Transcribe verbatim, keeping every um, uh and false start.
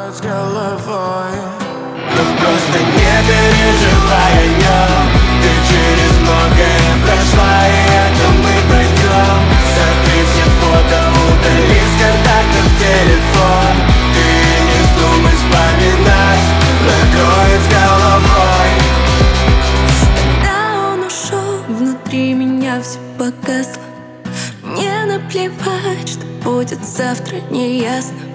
с головой. Но просто не переживай о нем. Ты через многое прошла, и это мы пройдем. Сотри все фото, удали с контактов телефон. Ты не вздумай вспоминать, накроет с головой. Когда он ушел, внутри меня все погасло. Мне наплевать, что будет завтра, не ясно.